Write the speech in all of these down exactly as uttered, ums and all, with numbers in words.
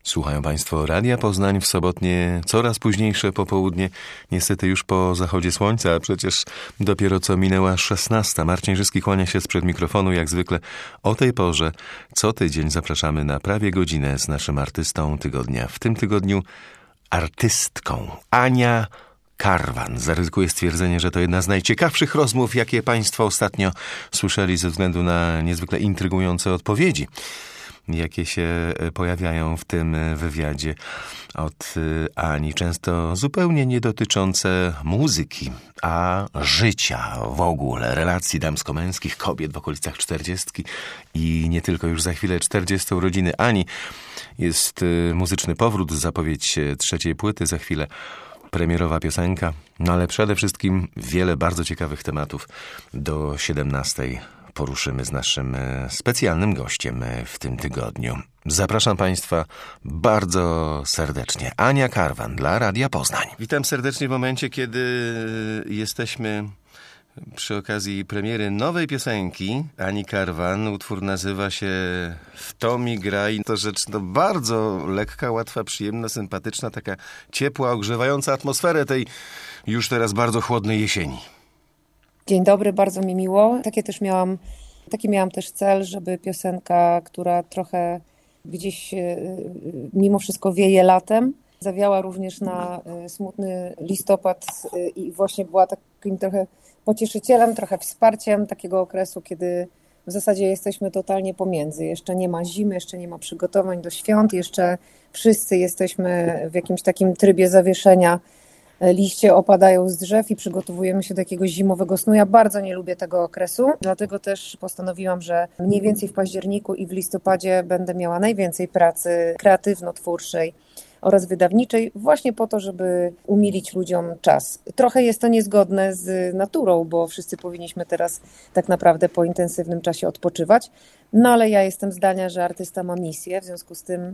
Słuchają Państwo Radia Poznań w sobotnie, coraz późniejsze popołudnie, niestety już po zachodzie słońca, a przecież dopiero co minęła szesnasta. Marcin Żyski kłania się sprzed mikrofonu, jak zwykle o tej porze. Co tydzień zapraszamy na prawie godzinę z naszym artystą tygodnia. W tym tygodniu artystką Ania Karwan. Zaryzykuję stwierdzenie, że to jedna z najciekawszych rozmów, jakie Państwo ostatnio słyszeli ze względu na niezwykle intrygujące odpowiedzi, jakie się pojawiają w tym wywiadzie od Ani, często zupełnie nie dotyczące muzyki, a życia w ogóle, relacji damsko-męskich, kobiet w okolicach czterdziestki i nie tylko. Już za chwilę czterdzieste urodziny Ani. Jest muzyczny powrót, zapowiedź trzeciej płyty, za chwilę premierowa piosenka, no ale przede wszystkim wiele bardzo ciekawych tematów do siedemnastej poruszymy z naszym specjalnym gościem w tym tygodniu. Zapraszam Państwa bardzo serdecznie. Ania Karwan dla Radia Poznań. Witam serdecznie w momencie, kiedy jesteśmy przy okazji premiery nowej piosenki Ani Karwan. Utwór nazywa się W to mi graj. To rzecz no, bardzo lekka, łatwa, przyjemna, sympatyczna, taka ciepła, ogrzewająca atmosferę tej już teraz bardzo chłodnej jesieni. Dzień dobry, bardzo mi miło. Takie też miałam, taki miałam też cel, żeby piosenka, która trochę gdzieś mimo wszystko wieje latem, zawiała również na smutny listopad i właśnie była takim trochę pocieszycielem, trochę wsparciem takiego okresu, kiedy w zasadzie jesteśmy totalnie pomiędzy. Jeszcze nie ma zimy, jeszcze nie ma przygotowań do świąt, jeszcze wszyscy jesteśmy w jakimś takim trybie zawieszenia. Liście opadają z drzew i przygotowujemy się do jakiegoś zimowego snu. Ja bardzo nie lubię tego okresu, dlatego też postanowiłam, że mniej więcej w październiku i w listopadzie będę miała najwięcej pracy kreatywno-twórczej oraz wydawniczej, właśnie po to, żeby umilić ludziom czas. Trochę jest to niezgodne z naturą, bo wszyscy powinniśmy teraz tak naprawdę po intensywnym czasie odpoczywać, no ale ja jestem zdania, że artysta ma misję, w związku z tym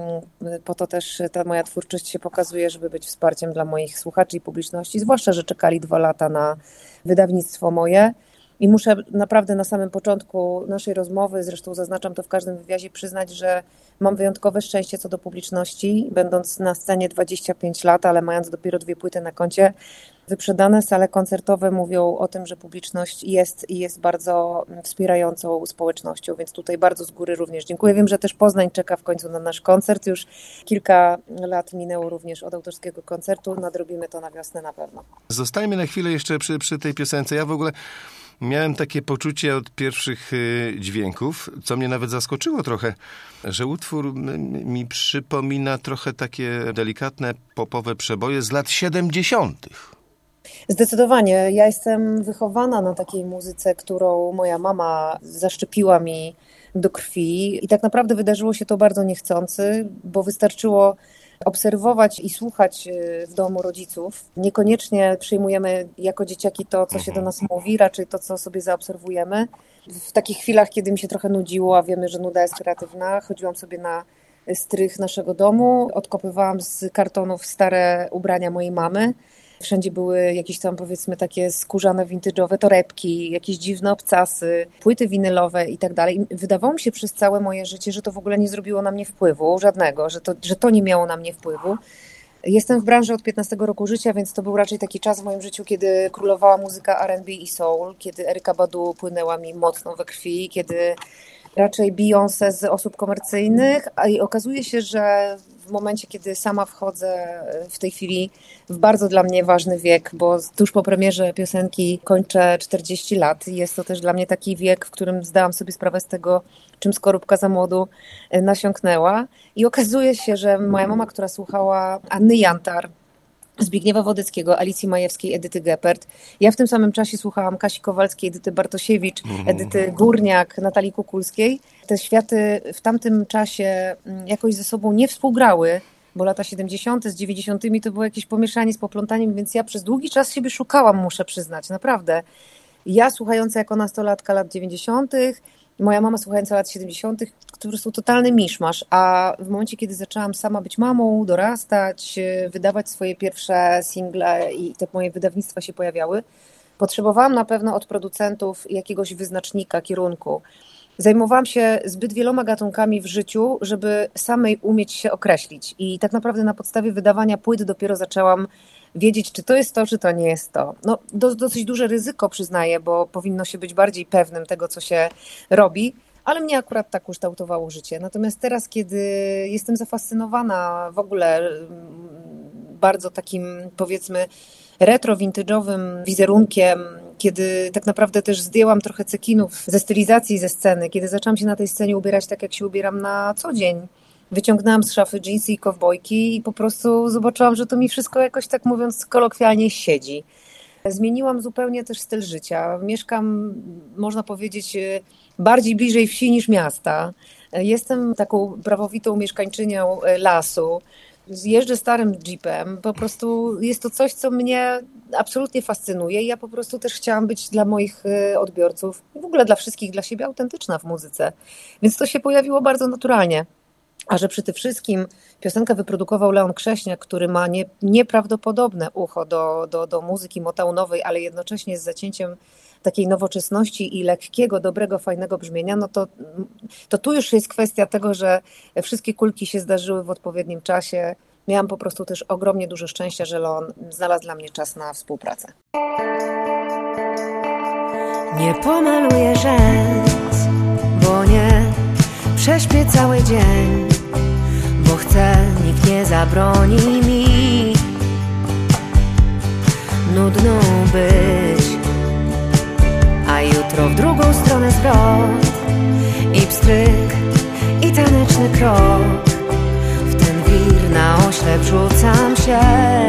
po to też ta moja twórczość się pokazuje, żeby być wsparciem dla moich słuchaczy i publiczności, zwłaszcza, że czekali dwa lata na wydawnictwo moje. I muszę naprawdę na samym początku naszej rozmowy, zresztą zaznaczam to w każdym wywiadzie, przyznać, że mam wyjątkowe szczęście co do publiczności, będąc na scenie dwadzieścia pięć lat, ale mając dopiero dwie płyty na koncie. Wyprzedane sale koncertowe mówią o tym, że publiczność jest i jest bardzo wspierającą społecznością, więc tutaj bardzo z góry również dziękuję. Wiem, że też Poznań czeka w końcu na nasz koncert. Już kilka lat minęło również od autorskiego koncertu. Nadrobimy to na wiosnę na pewno. Zostajmy na chwilę jeszcze przy, przy tej piosence. Ja w ogóle miałem takie poczucie od pierwszych dźwięków, co mnie nawet zaskoczyło trochę, że utwór mi przypomina trochę takie delikatne popowe przeboje z lat siedemdziesiątych. Zdecydowanie. Ja jestem wychowana na takiej muzyce, którą moja mama zaszczepiła mi do krwi i tak naprawdę wydarzyło się to bardzo niechcący, bo wystarczyło obserwować i słuchać w domu rodziców. Niekoniecznie przyjmujemy jako dzieciaki to, co się do nas mówi, raczej to, co sobie zaobserwujemy. W takich chwilach, kiedy mi się trochę nudziło, a wiemy, że nuda jest kreatywna, chodziłam sobie na strych naszego domu, odkopywałam z kartonów stare ubrania mojej mamy. Wszędzie były jakieś tam, powiedzmy, takie skórzane, vintage'owe torebki, jakieś dziwne obcasy, płyty winylowe i tak dalej. Wydawało mi się przez całe moje życie, że to w ogóle nie zrobiło na mnie wpływu, żadnego, że to, że to nie miało na mnie wpływu. Jestem w branży od piętnastego roku życia, więc to był raczej taki czas w moim życiu, kiedy królowała muzyka R and B i soul, kiedy Erykka Badu płynęła mi mocno we krwi, kiedy raczej Beyoncé z osób komercyjnych, a i okazuje się, że w momencie, kiedy sama wchodzę w tej chwili w bardzo dla mnie ważny wiek, bo tuż po premierze piosenki kończę czterdzieści lat. Jest to też dla mnie taki wiek, w którym zdałam sobie sprawę z tego, czym skorupka za młodu nasiąknęła. I okazuje się, że moja mama, która słuchała Anny Jantar, Zbigniewa Wodeckiego, Alicji Majewskiej, Edyty Geppert. Ja w tym samym czasie słuchałam Kasi Kowalskiej, Edyty Bartosiewicz, Edyty Górniak, Natalii Kukulskiej. Te światy w tamtym czasie jakoś ze sobą nie współgrały, bo lata siedemdziesiąte z dziewięćdziesiątymi to było jakieś pomieszanie z poplątaniem, więc ja przez długi czas siebie szukałam, muszę przyznać, naprawdę. Ja słuchająca jako nastolatka lat dziewięćdziesiątych, moja mama słuchająca lat siedemdziesiątych, które są totalny miszmasz, a w momencie, kiedy zaczęłam sama być mamą, dorastać, wydawać swoje pierwsze single i te moje wydawnictwa się pojawiały, potrzebowałam na pewno od producentów jakiegoś wyznacznika, kierunku. Zajmowałam się zbyt wieloma gatunkami w życiu, żeby samej umieć się określić. I tak naprawdę na podstawie wydawania płyt dopiero zaczęłam wiedzieć, czy to jest to, czy to nie jest to. No, do, dosyć duże ryzyko, przyznaję, bo powinno się być bardziej pewnym tego, co się robi, ale mnie akurat tak ukształtowało życie. Natomiast teraz, kiedy jestem zafascynowana w ogóle bardzo takim, powiedzmy, retro-vintage'owym wizerunkiem, kiedy tak naprawdę też zdjęłam trochę cekinów ze stylizacji, ze sceny, kiedy zaczęłam się na tej scenie ubierać tak, jak się ubieram na co dzień. Wyciągnęłam z szafy dżinsy i kowbojki i po prostu zobaczyłam, że to mi wszystko jakoś, tak mówiąc kolokwialnie, siedzi. Zmieniłam zupełnie też styl życia. Mieszkam, można powiedzieć, bardziej bliżej wsi niż miasta. Jestem taką prawowitą mieszkańczynią lasu. Jeżdżę starym jeepem, po prostu jest to coś, co mnie absolutnie fascynuje i ja po prostu też chciałam być dla moich odbiorców i w ogóle dla wszystkich, dla siebie autentyczna w muzyce. Więc to się pojawiło bardzo naturalnie. A że przy tym wszystkim piosenkę wyprodukował Leon Krześniak, który ma nie, nieprawdopodobne ucho do, do, do muzyki motownowej, ale jednocześnie z zacięciem takiej nowoczesności i lekkiego, dobrego, fajnego brzmienia, no to, to tu już jest kwestia tego, że wszystkie kulki się zdarzyły w odpowiednim czasie. Miałam po prostu też ogromnie dużo szczęścia, że Leon znalazł dla mnie czas na współpracę. Nie pomaluję rzęs, bo nie prześpię cały dzień, bo chcę, nikt nie zabroni mi nudną być. A jutro w drugą stronę zwrot i pstryk, i taneczny krok. W ten wir na oślep rzucam się,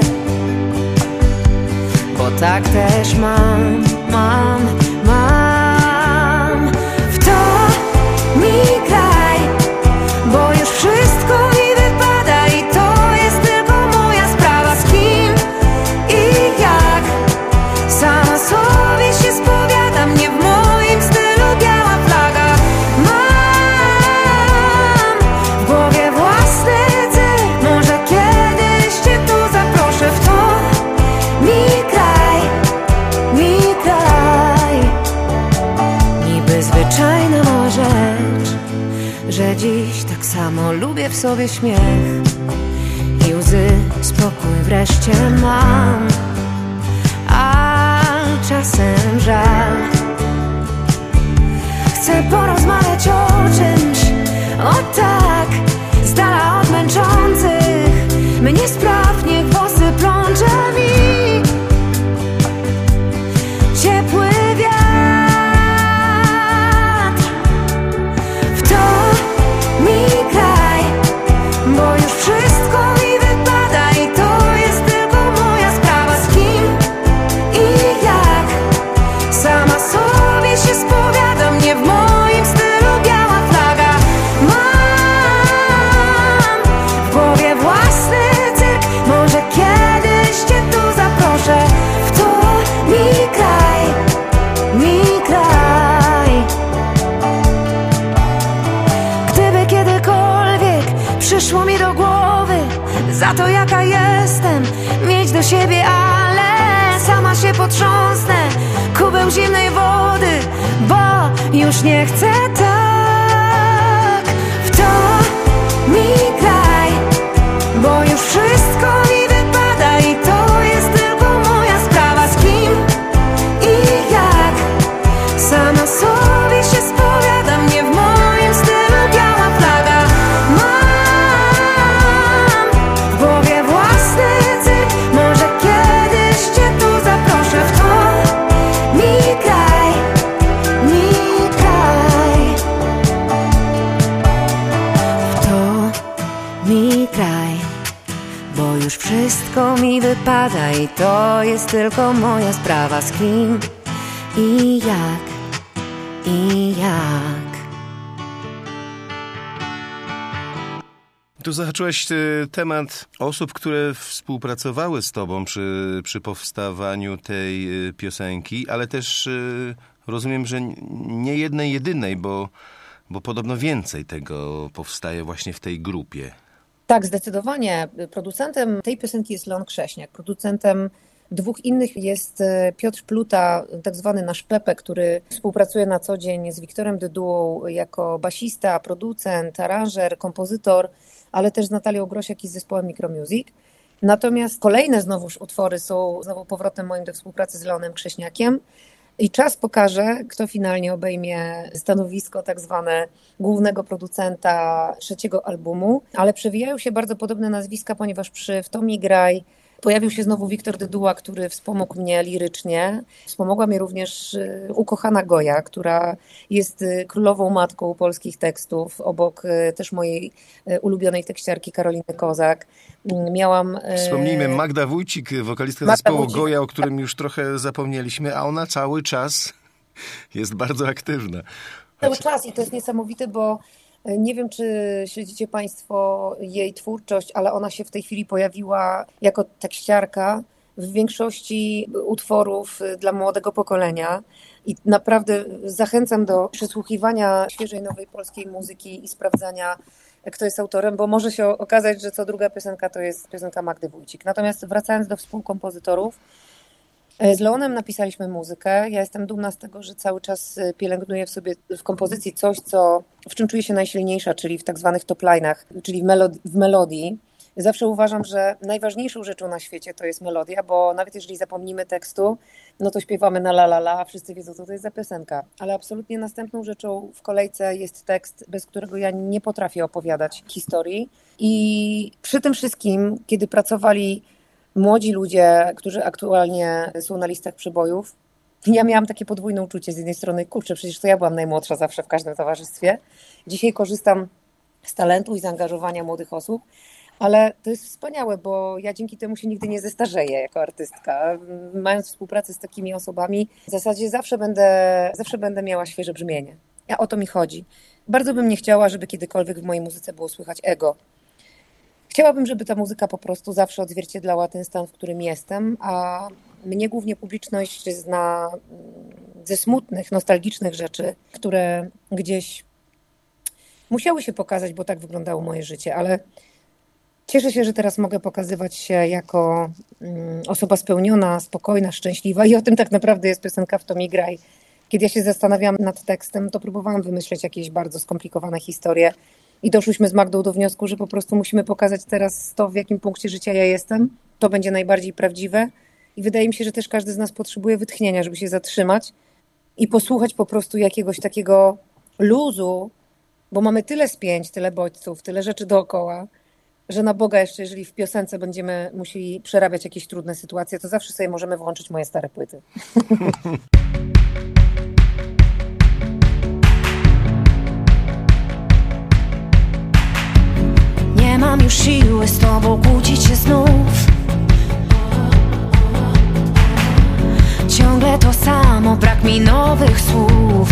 bo tak też mam, mam, mam. W to mi graj, bo już wszystko mi wypada i to jest tylko moja sprawa. Z kim i jak sama sobie się spowiadam, nie w moim stylu biała flaga. Mam w głowie własny cel, może kiedyś cię tu zaproszę. W to mi graj, mi graj. Niby zwyczajna mała rzecz, że dziś tak samo lubię w sobie śmiech i łzy, spokój wreszcie mam, a czasem żal. Chcę porozmawiać o czymś, o tak, z dala od męczących mnie spraw, niech włosy plącze mi ciepły wiatr. W to mi graj, bo już wszystko mi wypada i to jest tylko moja sprawa. Z kim i jak sama sobie się spowiadam, nie w moim stylu biała flaga. Mam w głowie własny cyrk, może kiedyś cię tu zaproszę. W to mi graj, mi graj. Gdyby kiedykolwiek przyszło mi do głowy za to, jaka jestem, mieć do siebie, ale sama się potrząsnę, kubeł zimnej wody, bo już nie chcę tak. W to mi graj, bo już wszystko mi wypada i to jest tylko moja sprawa. Z kim i jak sama sobie się spowiadam, nie w moim stylu biała flaga. Mam w głowie własny cyrk, może kiedyś cię tu zaproszę. W to mi graj, mi graj. W to mi graj, bo już wszystko mi wypada i to jest tylko moja sprawa. Z kim i jak, i jak. Tu zahaczyłeś y, temat osób, które współpracowały z tobą przy, przy powstawaniu tej y, piosenki, ale też y, rozumiem, że nie jednej jedynej, bo, bo podobno więcej tego powstaje właśnie w tej grupie. Tak, zdecydowanie. Producentem tej piosenki jest Leon Krześniak. Producentem Dwóch innych jest Piotr Pluta, tak zwany nasz Pepe, który współpracuje na co dzień z Wiktorem Dydułą jako basista, producent, aranżer, kompozytor, ale też z Natalią Grosiak i z zespołem Micromusic. Natomiast kolejne znowuż utwory są znowu powrotem moim do współpracy z Leonem Krześniakiem. I czas pokaże, kto finalnie obejmie stanowisko tak zwane głównego producenta trzeciego albumu, ale przewijają się bardzo podobne nazwiska, ponieważ przy W to mi graj pojawił się znowu Wiktor Dyduła, który wspomógł mnie lirycznie. Wspomogła mnie również ukochana Goja, która jest królową matką polskich tekstów, obok też mojej ulubionej tekściarki Karoliny Kozak. Miałam... Wspomnijmy, Magda Wójcik, wokalistka Magda zespołu Wójcik. Goja, o którym już trochę zapomnieliśmy, a ona cały czas jest bardzo aktywna. Cały czas i to jest niesamowite, bo nie wiem, czy śledzicie Państwo jej twórczość, ale ona się w tej chwili pojawiła jako tekściarka w większości utworów dla młodego pokolenia i naprawdę zachęcam do przesłuchiwania świeżej, nowej polskiej muzyki i sprawdzania, kto jest autorem, bo może się okazać, że co druga piosenka to jest piosenka Magdy Wójcik. Natomiast wracając do współkompozytorów, z Leonem napisaliśmy muzykę. Ja jestem dumna z tego, że cały czas pielęgnuję w sobie w kompozycji coś, co, w czym czuję się najsilniejsza, czyli w tak zwanych top line'ach, czyli w, melod- w melodii. Zawsze uważam, że najważniejszą rzeczą na świecie to jest melodia, bo nawet jeżeli zapomnimy tekstu, no to śpiewamy na la la la, a wszyscy wiedzą, co to jest za piosenka. Ale absolutnie następną rzeczą w kolejce jest tekst, bez którego ja nie potrafię opowiadać historii. I przy tym wszystkim, kiedy pracowali młodzi ludzie, którzy aktualnie są na listach przebojów, ja miałam takie podwójne uczucie. Z jednej strony, kurczę, przecież to ja byłam najmłodsza zawsze w każdym towarzystwie. Dzisiaj korzystam z talentu i zaangażowania młodych osób, ale to jest wspaniałe, bo ja dzięki temu się nigdy nie zestarzeję jako artystka. Mając współpracę z takimi osobami, w zasadzie zawsze będę, zawsze będę miała świeże brzmienie. A o to mi chodzi. Bardzo bym nie chciała, żeby kiedykolwiek w mojej muzyce było słychać ego. Chciałabym, żeby ta muzyka po prostu zawsze odzwierciedlała ten stan, w którym jestem, a mnie głównie publiczność zna ze smutnych, nostalgicznych rzeczy, które gdzieś musiały się pokazać, bo tak wyglądało moje życie, ale cieszę się, że teraz mogę pokazywać się jako osoba spełniona, spokojna, szczęśliwa i o tym tak naprawdę jest piosenka W to mi graj. Kiedy ja się zastanawiałam nad tekstem, to próbowałam wymyśleć jakieś bardzo skomplikowane historie i doszłyśmy z Magdą do wniosku, że po prostu musimy pokazać teraz to, w jakim punkcie życia ja jestem. To będzie najbardziej prawdziwe i wydaje mi się, że też każdy z nas potrzebuje wytchnienia, żeby się zatrzymać i posłuchać po prostu jakiegoś takiego luzu, bo mamy tyle spięć, tyle bodźców, tyle rzeczy dookoła, że na Boga jeszcze, jeżeli w piosence będziemy musieli przerabiać jakieś trudne sytuacje, to zawsze sobie możemy włączyć moje stare płyty. Nie mam już siły z tobą kłócić się znów. Ciągle to samo, brak mi nowych słów.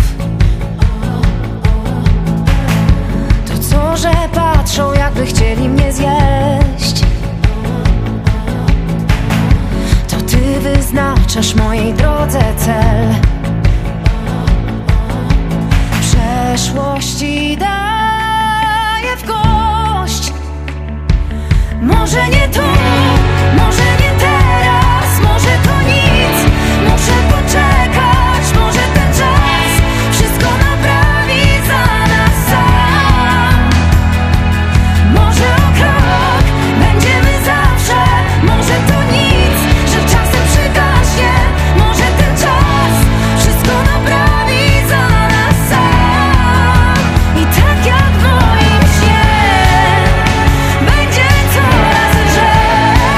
To co, że patrzą, jakby chcieli mnie zjeść. To ty wyznaczasz mojej drodze cel. Przeszłości daję w gość. Może nie tu, może nie teraz, może to nic. Muszę poczekać, może ten czas wszystko naprawi za nas sam. Może o krok będziemy zawsze, może to nic, że czasem przygaśnie. Może ten czas wszystko naprawi za nas sam. I tak jak w moim śnie będzie coraz lżej.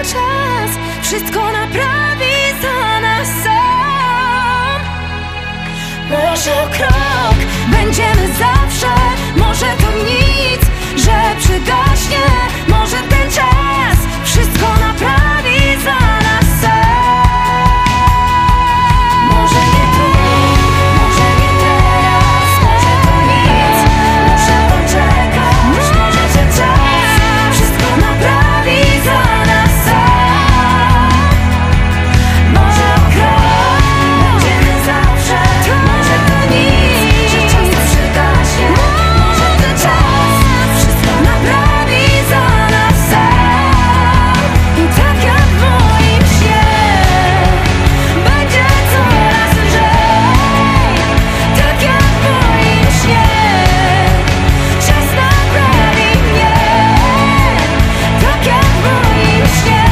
czas wszystko naprawi za nas sam. Może o krok będziemy zawsze, może to nic, że przygaśnie. Może ten czas wszystko naprawi za nas sam. Może nie tu, może nie teraz, może to nic, muszę poczekać. Może ten czas wszystko naprawi za nas sam. Może o krok będziemy zawsze, może to nic, że czas to przygaśnie. Może ten czas wszystko naprawi za nas sam. I tak jak w moim śnie będzie coraz lżej. Tak jak w moim śnie czas naprawi mnie. Tak jak w moim śnie.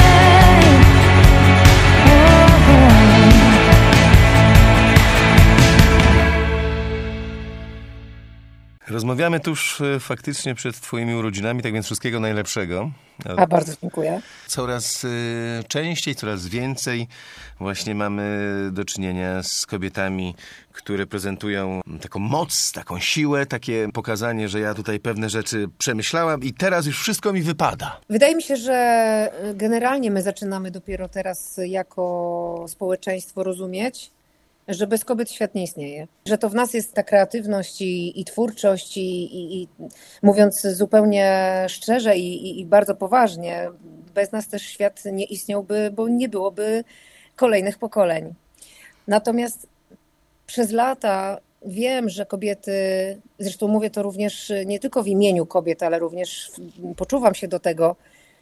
Rozmawiamy tuż e, faktycznie przed twoimi urodzinami, tak więc wszystkiego najlepszego. A bardzo dziękuję. Coraz e, częściej, coraz więcej właśnie mamy do czynienia z kobietami, które prezentują taką moc, taką siłę, takie pokazanie, że ja tutaj pewne rzeczy przemyślałam i teraz już wszystko mi wypada. Wydaje mi się, że generalnie my zaczynamy dopiero teraz jako społeczeństwo rozumieć, że bez kobiet świat nie istnieje. Że to w nas jest ta kreatywność i, i twórczość i, i, i mówiąc zupełnie szczerze i, i, i bardzo poważnie, bez nas też świat nie istniałby, bo nie byłoby kolejnych pokoleń. Natomiast przez lata wiem, że kobiety, zresztą mówię to również nie tylko w imieniu kobiet, ale również poczuwam się do tego,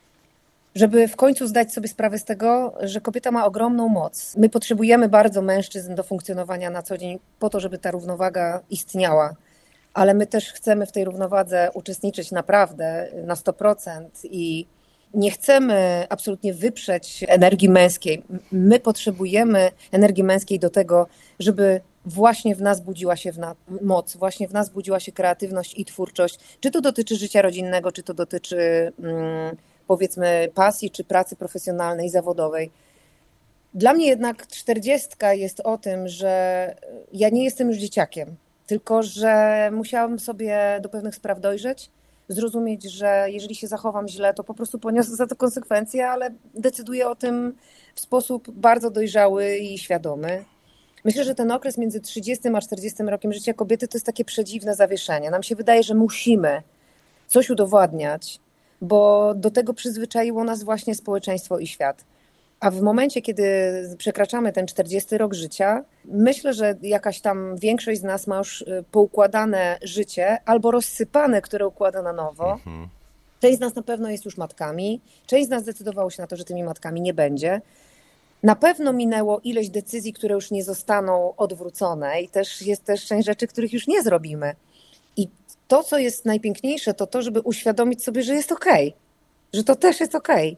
żeby w końcu zdać sobie sprawę z tego, że kobieta ma ogromną moc. My potrzebujemy bardzo mężczyzn do funkcjonowania na co dzień po to, żeby ta równowaga istniała, ale my też chcemy w tej równowadze uczestniczyć naprawdę na sto procent i nie chcemy absolutnie wyprzeć energii męskiej. My potrzebujemy energii męskiej do tego, żeby właśnie w nas budziła się w na- moc, właśnie w nas budziła się kreatywność i twórczość. Czy to dotyczy życia rodzinnego, czy to dotyczy mm, powiedzmy pasji, czy pracy profesjonalnej, zawodowej. Dla mnie jednak czterdziestka jest o tym, że ja nie jestem już dzieciakiem, tylko że musiałam sobie do pewnych spraw dojrzeć, zrozumieć, że jeżeli się zachowam źle, to po prostu poniosę za to konsekwencje, ale decyduję o tym w sposób bardzo dojrzały i świadomy. Myślę, że ten okres między trzydziestym a czterdziestym rokiem życia kobiety to jest takie przedziwne zawieszenie. Nam się wydaje, że musimy coś udowadniać, bo do tego przyzwyczaiło nas właśnie społeczeństwo i świat. A w momencie, kiedy przekraczamy ten czterdziesty rok życia, myślę, że jakaś tam większość z nas ma już poukładane życie albo rozsypane, które układa na nowo. Mhm. Część z nas na pewno jest już matkami, część z nas zdecydowało się na to, że tymi matkami nie będzie. Na pewno minęło ileś decyzji, które już nie zostaną odwrócone i też jest też część rzeczy, których już nie zrobimy. I to, co jest najpiękniejsze, to to, żeby uświadomić sobie, że jest okej, że to też jest okej.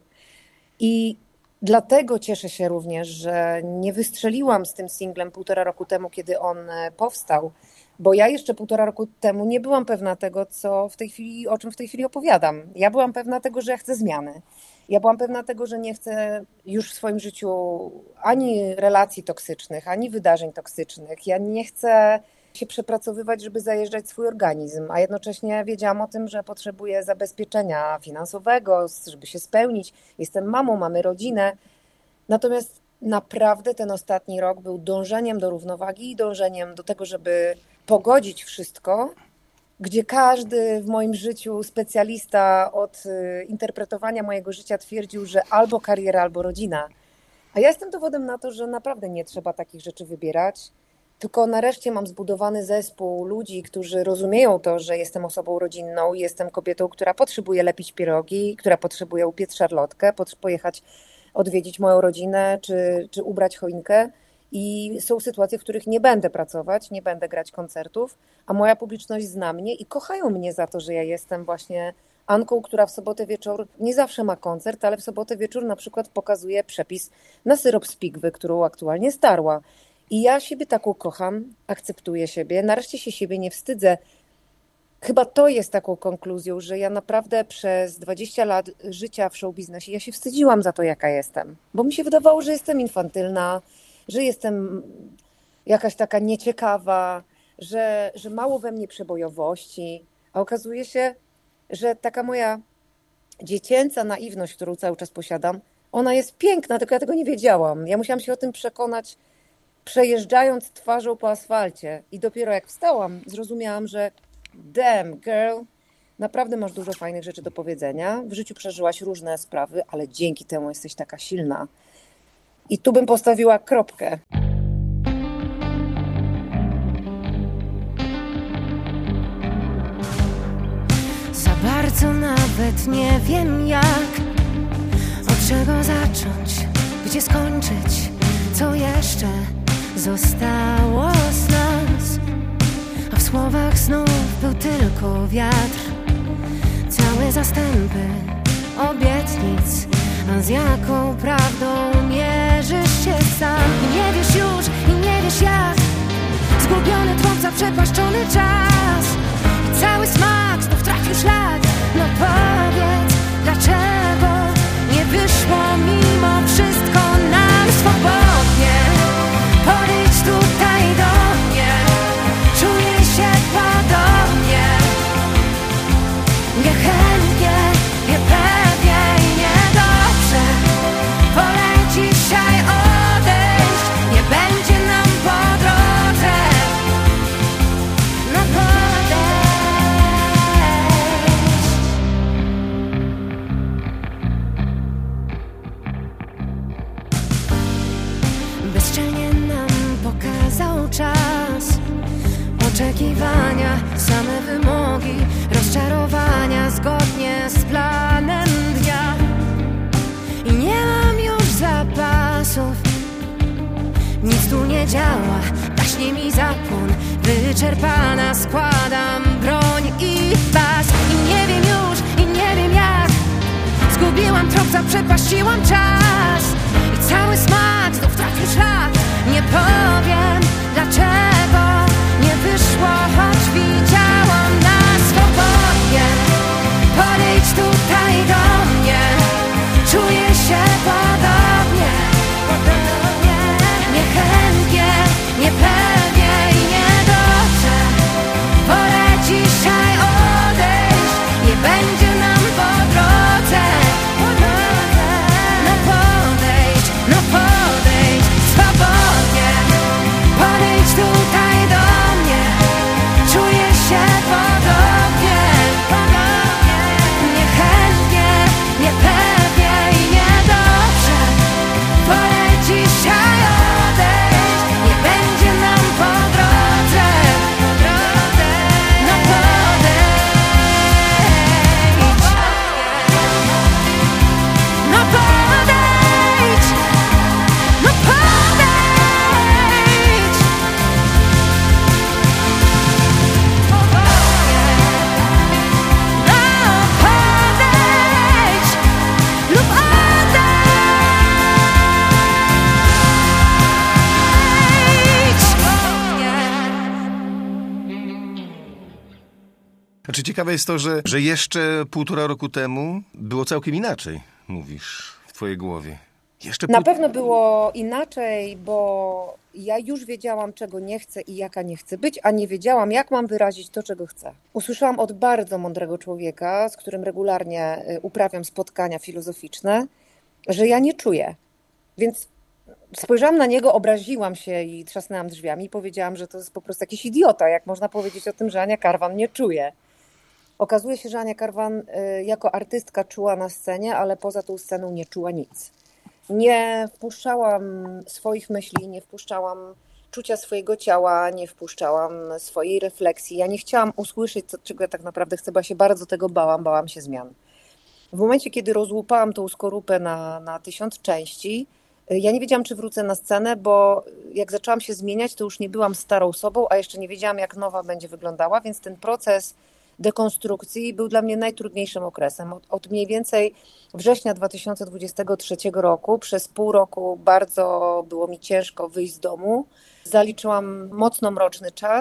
I dlatego cieszę się również, że nie wystrzeliłam z tym singlem półtora roku temu, kiedy on powstał, bo ja jeszcze półtora roku temu nie byłam pewna tego, co w tej chwili, o czym w tej chwili opowiadam. Ja byłam pewna tego, że ja chcę zmiany. Ja byłam pewna tego, że nie chcę już w swoim życiu ani relacji toksycznych, ani wydarzeń toksycznych. Ja nie chcę się przepracowywać, żeby zajeżdżać swój organizm, a jednocześnie wiedziałam o tym, że potrzebuję zabezpieczenia finansowego, żeby się spełnić. Jestem mamą, mamy rodzinę. Natomiast naprawdę ten ostatni rok był dążeniem do równowagi i dążeniem do tego, żeby pogodzić wszystko, gdzie każdy w moim życiu specjalista od interpretowania mojego życia twierdził, że albo kariera, albo rodzina. A ja jestem dowodem na to, że naprawdę nie trzeba takich rzeczy wybierać, tylko nareszcie mam zbudowany zespół ludzi, którzy rozumieją to, że jestem osobą rodzinną, jestem kobietą, która potrzebuje lepić pierogi, która potrzebuje upiec szarlotkę, pojechać odwiedzić moją rodzinę, czy, czy ubrać choinkę. I są sytuacje, w których nie będę pracować, nie będę grać koncertów, a moja publiczność zna mnie i kochają mnie za to, że ja jestem właśnie Anką, która w sobotę wieczór nie zawsze ma koncert, ale w sobotę wieczór na przykład pokazuje przepis na syrop z pigwy, którą aktualnie starła. I ja siebie taką kocham, akceptuję siebie, nareszcie się siebie nie wstydzę. chyba to jest taką konkluzją, że ja naprawdę przez dwadzieścia lat życia w showbiznesie ja się wstydziłam za to, jaka jestem. Bo mi się wydawało, że jestem infantylna, że jestem jakaś taka nieciekawa, że, że mało we mnie przebojowości. A okazuje się, że taka moja dziecięca naiwność, którą cały czas posiadam, ona jest piękna, tylko ja tego nie wiedziałam. Ja musiałam się o tym przekonać, przejeżdżając twarzą po asfalcie. I dopiero jak wstałam, zrozumiałam, że damn girl, naprawdę masz dużo fajnych rzeczy do powiedzenia. W życiu przeżyłaś różne sprawy, ale dzięki temu jesteś taka silna. I tu bym postawiła kropkę. Za bardzo nawet nie wiem jak, od czego zacząć, gdzie skończyć, co jeszcze zostało z nas. A w słowach znów był tylko wiatr, całe zastępy obietnic. A z jaką prawdą mierzysz się sam? I nie wiesz już, i nie wiesz jak. Zgubiony twórca, przepaszczony czas. I cały smak znów trafił szlak. No powiedz, dlaczego nie wyszło mimo wszystko nam swobodnie? Podejdź tutaj do mnie, czuję się podobnie. Niechętnie, niepewnie i niedobrze. Wolę dzisiaj odejść, nie będzie nam po drodze. No podejdź. Bezczelnie nam pokazał czas. Oczekiwania, same wymogi, rozczarowania zgodnie z planem dnia. I nie mam już zapasów, nic tu nie działa, gaśnie mi zapłon. Wyczerpana składam broń i pas. I nie wiem już, i nie wiem jak. Zgubiłam trop, zaprzepaściłam czas. I cały smak znów trafił szlak. Nie powiem dlaczego nie wyszło, choć widziałam nas swobodnie. Podejdź tutaj do mnie, czuję się podobnie. Niechętnie, niepewnie i niedobrze. Wolę dzisiaj odejść, nie będzie nam po drodze. No podejdź, no podejdź swobodnie. Podejdź tutaj do mnie, czuję się podobnie. Niechętnie, niepewnie i niedobrze. Wolę dzisiaj odejść, nie będzie nam po drodze. No podejdź. No podejdź. No podejdź. No podejdź lub odejdź. Znaczy ciekawe jest to, że, że jeszcze półtora roku temu było całkiem inaczej, mówisz, w twojej głowie. Jeszcze Na pół... pewno było inaczej, bo ja już wiedziałam, czego nie chcę i jaka nie chcę być, a nie wiedziałam, jak mam wyrazić to, czego chcę. Usłyszałam od bardzo mądrego człowieka, z którym regularnie uprawiam spotkania filozoficzne, że ja nie czuję. Więc spojrzałam na niego, obraziłam się i trzasnęłam drzwiami i powiedziałam, że to jest po prostu jakiś idiota, jak można powiedzieć o tym, że Ania Karwan nie czuje. Okazuje się, że Ania Karwan jako artystka czuła na scenie, ale poza tą sceną nie czuła nic. Nie wpuszczałam swoich myśli, nie wpuszczałam czucia swojego ciała, nie wpuszczałam swojej refleksji. Ja nie chciałam usłyszeć, co, czego ja tak naprawdę chcę, bo ja się bardzo tego bałam, bałam się zmian. W momencie, kiedy rozłupałam tą skorupę na, na tysiąc części, ja nie wiedziałam, czy wrócę na scenę, bo jak zaczęłam się zmieniać, to już nie byłam starą osobą, a jeszcze nie wiedziałam, jak nowa będzie wyglądała, więc ten proces dekonstrukcji był dla mnie najtrudniejszym okresem. Od, od mniej więcej września dwa tysiące dwudziestego trzeciego roku przez pół roku bardzo było mi ciężko wyjść z domu. Zaliczyłam mocno mroczny czas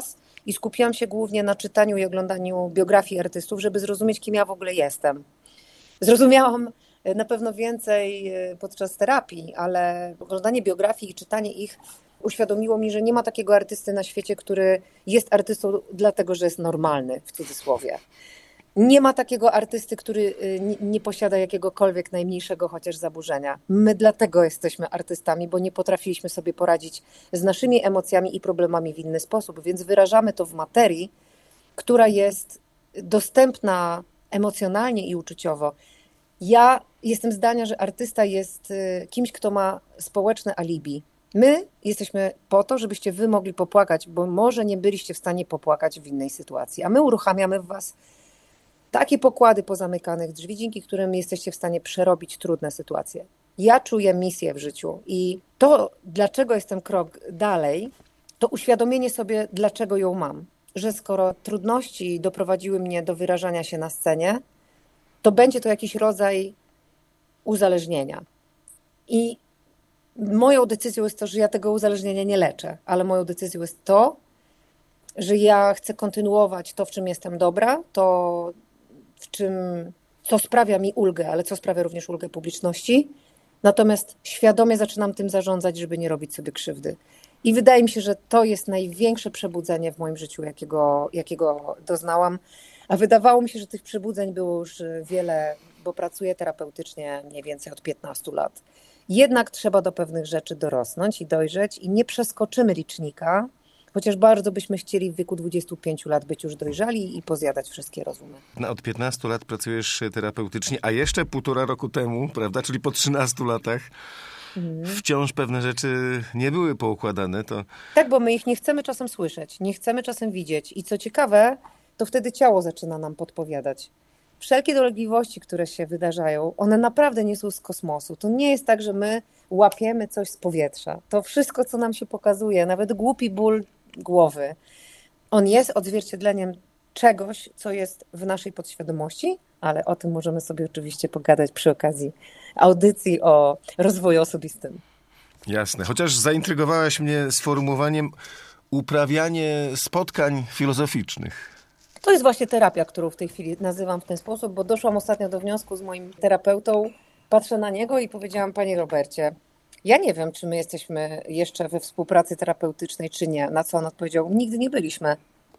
i skupiłam się głównie na czytaniu i oglądaniu biografii artystów, żeby zrozumieć, kim ja w ogóle jestem. Zrozumiałam na pewno więcej podczas terapii, ale oglądanie biografii i czytanie ich uświadomiło mi, że nie ma takiego artysty na świecie, który jest artystą dlatego, że jest normalny, w cudzysłowie. Nie ma takiego artysty, który nie, nie posiada jakiegokolwiek najmniejszego chociaż zaburzenia. My dlatego jesteśmy artystami, bo nie potrafiliśmy sobie poradzić z naszymi emocjami i problemami w inny sposób, więc wyrażamy to w materii, która jest dostępna emocjonalnie i uczuciowo. Ja jestem zdania, że artysta jest kimś, kto ma społeczne alibi. My jesteśmy po to, żebyście wy mogli popłakać, bo może nie byliście w stanie popłakać w innej sytuacji, a my uruchamiamy w was takie pokłady pozamykanych drzwi, dzięki którym jesteście w stanie przerobić trudne sytuacje. Ja czuję misję w życiu i to, dlaczego jestem krok dalej, to uświadomienie sobie, dlaczego ją mam. Że skoro trudności doprowadziły mnie do wyrażania się na scenie, to będzie to jakiś rodzaj uzależnienia. I moją decyzją jest to, że ja tego uzależnienia nie leczę, ale moją decyzją jest to, że ja chcę kontynuować to, w czym jestem dobra, to w czym, co sprawia mi ulgę, ale co sprawia również ulgę publiczności. Natomiast świadomie zaczynam tym zarządzać, żeby nie robić sobie krzywdy. I wydaje mi się, że to jest największe przebudzenie w moim życiu, jakiego, jakiego doznałam. A wydawało mi się, że tych przebudzeń było już wiele, bo pracuję terapeutycznie mniej więcej od piętnastu lat. Jednak trzeba do pewnych rzeczy dorosnąć i dojrzeć i nie przeskoczymy licznika, chociaż bardzo byśmy chcieli w wieku dwudziestu pięciu lat być już dojrzali i pozjadać wszystkie rozumy. No, od piętnastu lat pracujesz terapeutycznie, a jeszcze półtora roku temu, prawda, czyli po trzynastu latach, hmm. wciąż pewne rzeczy nie były poukładane. To... Tak, bo my ich nie chcemy czasem słyszeć, nie chcemy czasem widzieć i co ciekawe, to wtedy ciało zaczyna nam podpowiadać. Wszelkie dolegliwości, które się wydarzają, one naprawdę nie są z kosmosu. To nie jest tak, że my łapiemy coś z powietrza. To wszystko, co nam się pokazuje, nawet głupi ból głowy, on jest odzwierciedleniem czegoś, co jest w naszej podświadomości, ale o tym możemy sobie oczywiście pogadać przy okazji audycji o rozwoju osobistym. Jasne. Chociaż zaintrygowałaś mnie sformułowaniem uprawianie spotkań filozoficznych. To jest właśnie terapia, którą w tej chwili nazywam w ten sposób, bo doszłam ostatnio do wniosku z moim terapeutą, patrzę na niego i powiedziałam: panie Robercie, ja nie wiem, czy my jesteśmy jeszcze we współpracy terapeutycznej, czy nie. Na co on odpowiedział: nigdy nie byliśmy.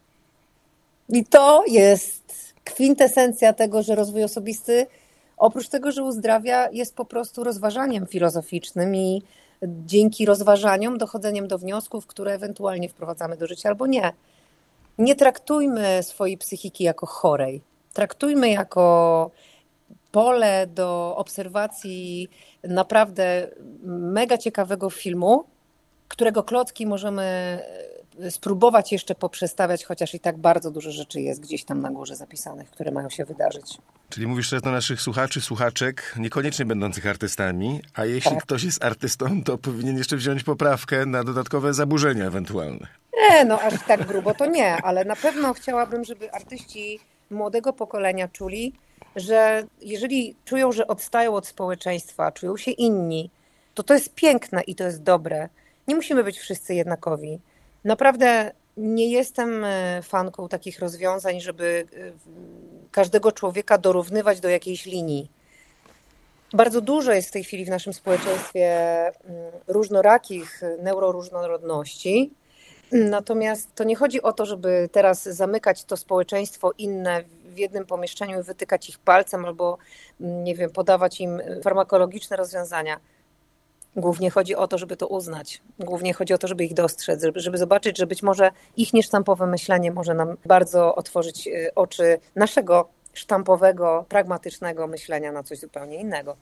I to jest kwintesencja tego, że rozwój osobisty, oprócz tego, że uzdrawia, jest po prostu rozważaniem filozoficznym i dzięki rozważaniom, dochodzeniem do wniosków, które ewentualnie wprowadzamy do życia albo nie. Nie traktujmy swojej psychiki jako chorej. Traktujmy jako pole do obserwacji naprawdę mega ciekawego filmu, którego klocki możemy spróbować jeszcze poprzestawiać, chociaż i tak bardzo dużo rzeczy jest gdzieś tam na górze zapisanych, które mają się wydarzyć. Czyli mówisz teraz do naszych słuchaczy, słuchaczek, niekoniecznie będących artystami, a jeśli tak. ktoś jest artystą, to powinien jeszcze wziąć poprawkę na dodatkowe zaburzenia ewentualne. Nie, no aż tak grubo to nie, ale na pewno chciałabym, żeby artyści młodego pokolenia czuli, że jeżeli czują, że odstają od społeczeństwa, czują się inni, to to jest piękne i to jest dobre. Nie musimy być wszyscy jednakowi. Naprawdę nie jestem fanką takich rozwiązań, żeby każdego człowieka dorównywać do jakiejś linii. Bardzo dużo jest w tej chwili w naszym społeczeństwie różnorakich neuroróżnorodności. Natomiast to nie chodzi o to, żeby teraz zamykać to społeczeństwo inne w jednym pomieszczeniu i wytykać ich palcem albo, nie wiem, podawać im farmakologiczne rozwiązania. Głównie chodzi o to, żeby to uznać. Głównie chodzi o to, żeby ich dostrzec, żeby, żeby zobaczyć, że być może ich niesztampowe myślenie może nam bardzo otworzyć oczy naszego sztampowego, pragmatycznego myślenia na coś zupełnie innego.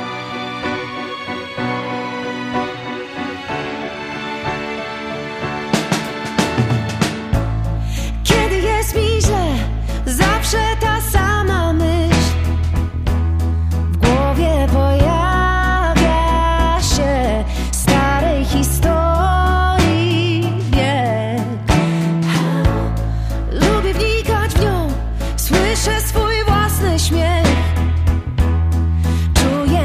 Kiedy jest mi źle, zawsze ta sama myśl w głowie pojawia się starej historii bieg. Lubię wnikać w nią, słyszę swój własny śmiech. Czuję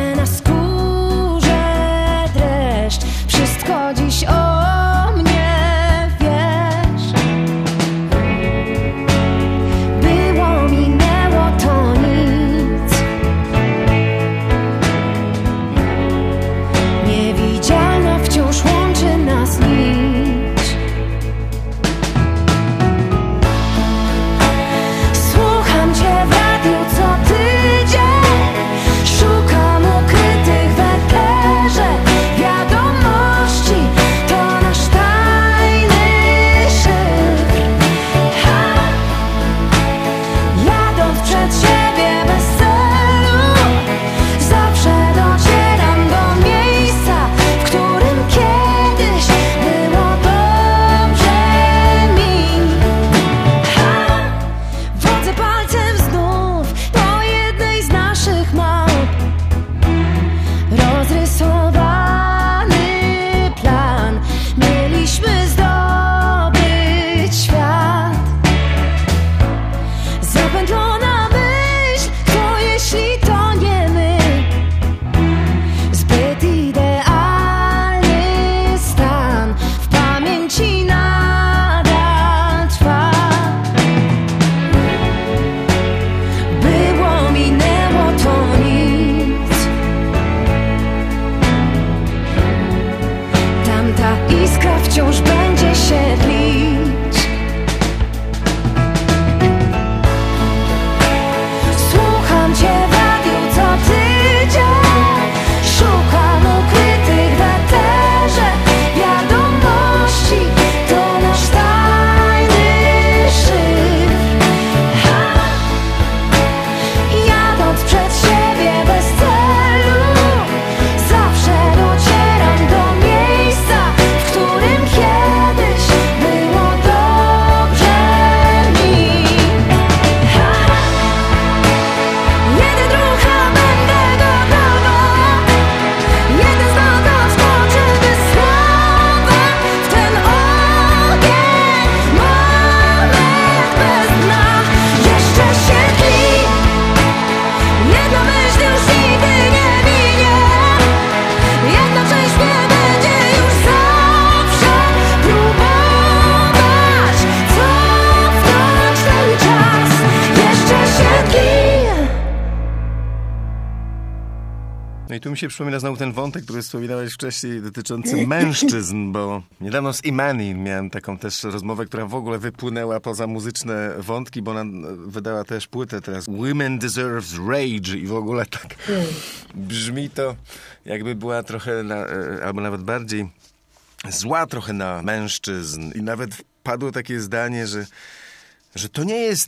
No i tu mi się przypomina znowu ten wątek, który wspominałeś wcześniej dotyczący mężczyzn, bo niedawno z Imani miałem taką też rozmowę, która w ogóle wypłynęła poza muzyczne wątki, bo ona wydała też płytę teraz Women Deserves Rage i w ogóle tak brzmi to, jakby była trochę, na, albo nawet bardziej zła trochę na mężczyzn i nawet padło takie zdanie, że że to nie jest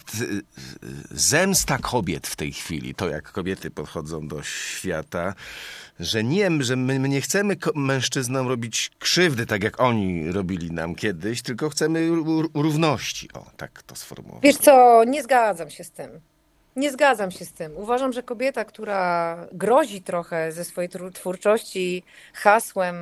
zemsta kobiet w tej chwili, to jak kobiety podchodzą do świata, że nie, że my, my nie chcemy mężczyznom robić krzywdy, tak jak oni robili nam kiedyś, tylko chcemy równości. O, tak to sformułować. Wiesz co, nie zgadzam się z tym. Nie zgadzam się z tym. Uważam, że kobieta, która grozi trochę ze swojej twórczości hasłem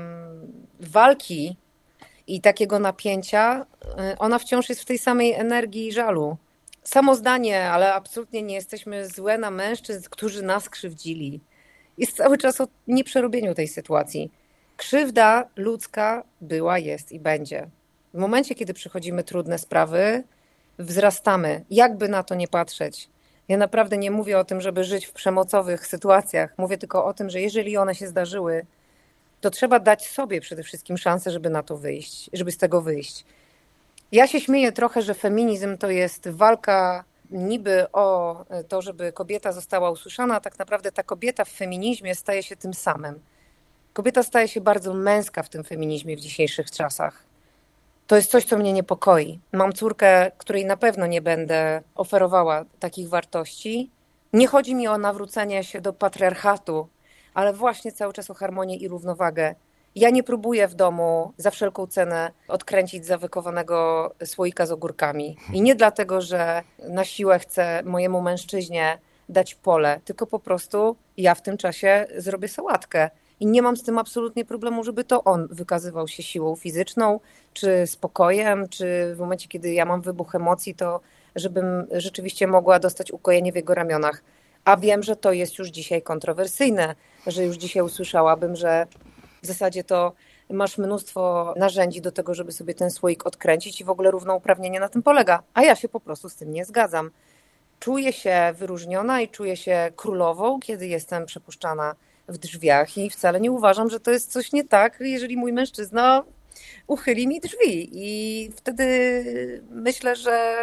walki i takiego napięcia, ona wciąż jest w tej samej energii żalu. Samo zdanie, ale absolutnie nie jesteśmy złe na mężczyzn, którzy nas krzywdzili. Jest cały czas o nieprzerobieniu tej sytuacji. Krzywda ludzka była, jest i będzie. W momencie, kiedy przychodzimy trudne sprawy, wzrastamy. Jakby na to nie patrzeć. Ja naprawdę nie mówię o tym, żeby żyć w przemocowych sytuacjach. Mówię tylko o tym, że jeżeli one się zdarzyły, to trzeba dać sobie przede wszystkim szansę, żeby na to wyjść, żeby z tego wyjść. Ja się śmieję trochę, że feminizm to jest walka niby o to, żeby kobieta została usłyszana, a tak naprawdę ta kobieta w feminizmie staje się tym samym. Kobieta staje się bardzo męska w tym feminizmie w dzisiejszych czasach. To jest coś, co mnie niepokoi. Mam córkę, której na pewno nie będę oferowała takich wartości. Nie chodzi mi o nawrócenie się do patriarchatu, ale właśnie cały czas o harmonię i równowagę. Ja nie próbuję w domu za wszelką cenę odkręcić zawykowanego słoika z ogórkami. I nie dlatego, że na siłę chcę mojemu mężczyźnie dać pole, tylko po prostu ja w tym czasie zrobię sałatkę. I nie mam z tym absolutnie problemu, żeby to on wykazywał się siłą fizyczną, czy spokojem, czy w momencie, kiedy ja mam wybuch emocji, to żebym rzeczywiście mogła dostać ukojenie w jego ramionach. A wiem, że to jest już dzisiaj kontrowersyjne, że już dzisiaj usłyszałabym, że w zasadzie to masz mnóstwo narzędzi do tego, żeby sobie ten słoik odkręcić i w ogóle równouprawnienie na tym polega. A ja się po prostu z tym nie zgadzam. Czuję się wyróżniona i czuję się królową, kiedy jestem przepuszczana w drzwiach i wcale nie uważam, że to jest coś nie tak, jeżeli mój mężczyzna uchyli mi drzwi. I wtedy myślę, że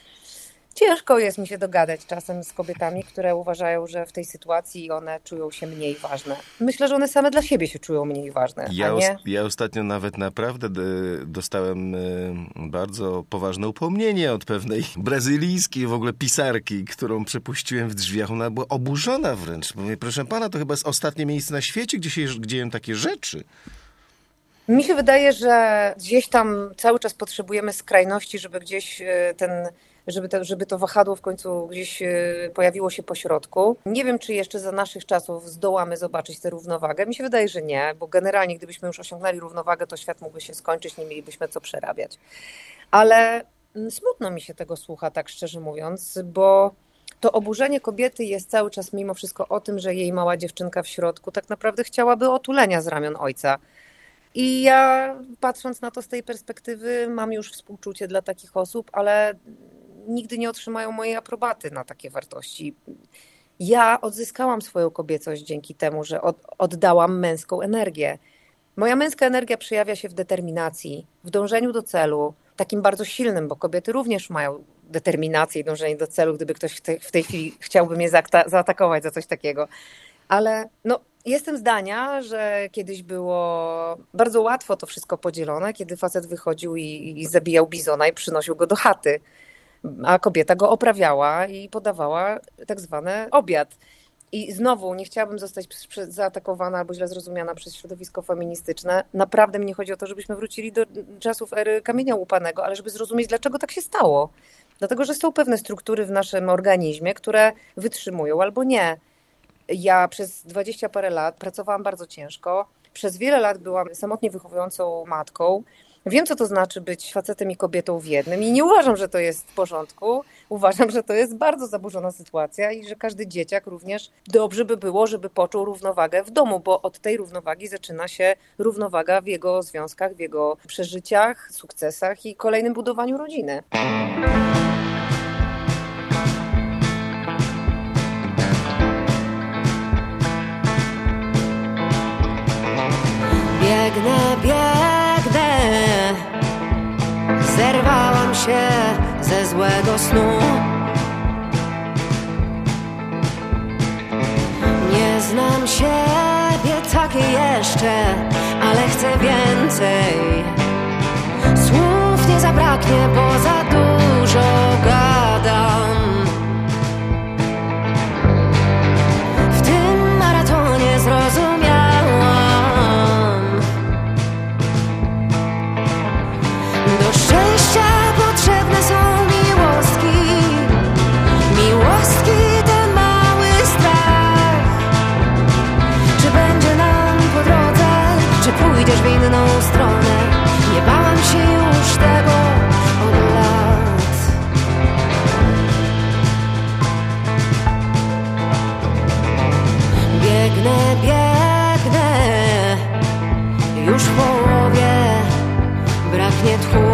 ciężko jest mi się dogadać czasem z kobietami, które uważają, że w tej sytuacji one czują się mniej ważne. Myślę, że one same dla siebie się czują mniej ważne, ja, a nie... ja ostatnio nawet naprawdę dostałem bardzo poważne upomnienie od pewnej brazylijskiej w ogóle pisarki, którą przepuściłem w drzwiach. Ona była oburzona wręcz. Mówię, proszę pana, to chyba jest ostatnie miejsce na świecie, gdzie się dzieją takie rzeczy. Mi się wydaje, że gdzieś tam cały czas potrzebujemy skrajności, żeby gdzieś ten... Żeby to, żeby to wahadło w końcu gdzieś pojawiło się po środku. Nie wiem, czy jeszcze za naszych czasów zdołamy zobaczyć tę równowagę. Mi się wydaje, że nie, bo generalnie gdybyśmy już osiągnęli równowagę, to świat mógłby się skończyć, nie mielibyśmy co przerabiać. Ale smutno mi się tego słucha, tak szczerze mówiąc, bo to oburzenie kobiety jest cały czas mimo wszystko o tym, że jej mała dziewczynka w środku tak naprawdę chciałaby otulenia z ramion ojca. I ja patrząc na to z tej perspektywy mam już współczucie dla takich osób, ale nigdy nie otrzymają mojej aprobaty na takie wartości. Ja odzyskałam swoją kobiecość dzięki temu, że od, oddałam męską energię. Moja męska energia przejawia się w determinacji, w dążeniu do celu, takim bardzo silnym, bo kobiety również mają determinację i dążenie do celu, gdyby ktoś w tej, w tej chwili chciałby mnie zaata- zaatakować za coś takiego. Ale no, jestem zdania, że kiedyś było bardzo łatwo to wszystko podzielone, kiedy facet wychodził i, i zabijał bizona i przynosił go do chaty, a kobieta go oprawiała i podawała tak zwany obiad. I znowu nie chciałabym zostać zaatakowana albo źle zrozumiana przez środowisko feministyczne. Naprawdę mi nie chodzi o to, żebyśmy wrócili do czasów ery kamienia łupanego, ale żeby zrozumieć, dlaczego tak się stało. Dlatego, że są pewne struktury w naszym organizmie, które wytrzymują albo nie. Ja przez dwadzieścia parę lat pracowałam bardzo ciężko. Przez wiele lat byłam samotnie wychowującą matką. Wiem, co to znaczy być facetem i kobietą w jednym i nie uważam, że to jest w porządku. Uważam, że to jest bardzo zaburzona sytuacja i że każdy dzieciak również dobrze by było, żeby poczuł równowagę w domu, bo od tej równowagi zaczyna się równowaga w jego związkach, w jego przeżyciach, sukcesach i kolejnym budowaniu rodziny. Biegnę, biegnę, zerwałam się ze złego snu. Nie znam siebie takiej jeszcze, ale chcę więcej. Słów nie zabraknie, bo za dużo gadam. W tym maratonie zrozumiałam, do szczęścia potrzebne są miłostki. Miłostki, ten mały strach. Czy będzie nam po drodze, czy pójdziesz w inną stronę? Nie bałam się już tego od lat. Biegnę, biegnę, już w połowie braknie tchu.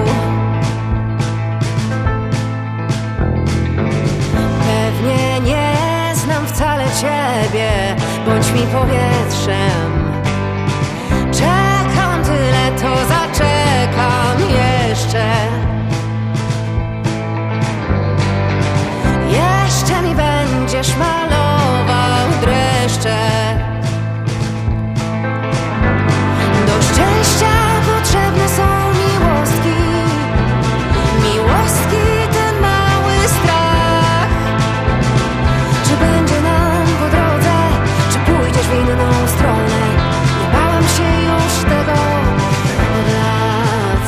Pewnie nie znam wcale ciebie, bądź mi powietrzem. Czekam tyle, to zaczekam jeszcze. Jeszcze mi będziesz malował dreszcze. Do szczęścia potrzebne są miłostki. Miłostki, ten mały strach. Czy będzie nam po drodze, czy pójdziesz w inną stronę? Nie bałam się już tego od lat.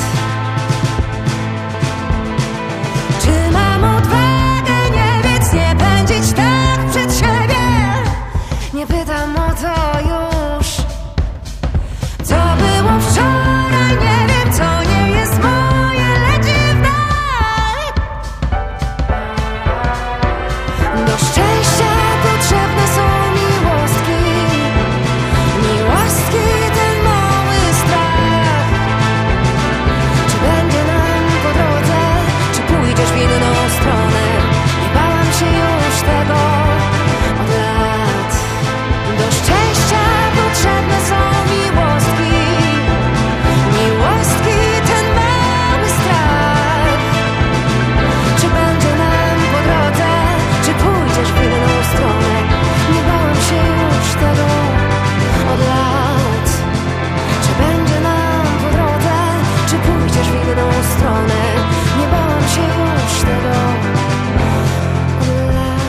Czy mam odwagę nie wiedz, nie pędzić tak przed siebie? Nie pytam o to już, co było wczoraj. Nie wiem, co nie jest moje, leci w dal. Do szczęścia potrzebne są miłostki. Miłostki, ten mały strach. Czy będzie nam po drodze, czy pójdziesz w inną stronę? Nie bałam się już tego od lat. Do szczęścia potrzebne są miłostki. Miłostki, ten mały strach. Czy będzie nam po drodze, czy pójdziesz w inną stronę? Nie bałam się już tego od lat. Czy będzie nam po drodze, czy pójdziesz w inną stronę? Nie bałam się już tego od lat.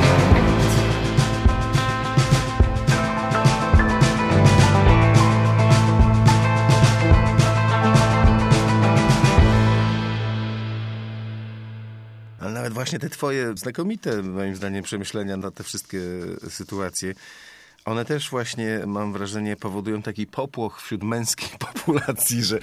Ale nawet właśnie te twoje znakomite, moim zdaniem, przemyślenia na te wszystkie sytuacje, one też właśnie, mam wrażenie, powodują taki popłoch wśród męskiej populacji, że,